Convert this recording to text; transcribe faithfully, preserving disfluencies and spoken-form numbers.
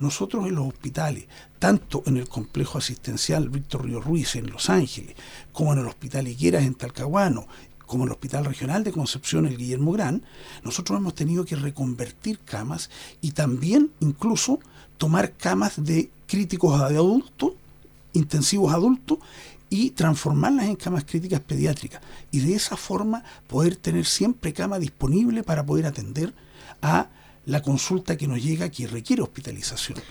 nosotros en los hospitales, tanto en el complejo asistencial Víctor Ríos Ruiz en Los Ángeles, como en el Hospital Higueras en Talcahuano, como en el Hospital Regional de Concepción, el Guillermo Gran, nosotros hemos tenido que reconvertir camas y también incluso tomar camas de críticos de adultos, intensivos adultos, y transformarlas en camas críticas pediátricas. Y de esa forma poder tener siempre cama disponible para poder atender a la consulta que nos llega que requiere hospitalización.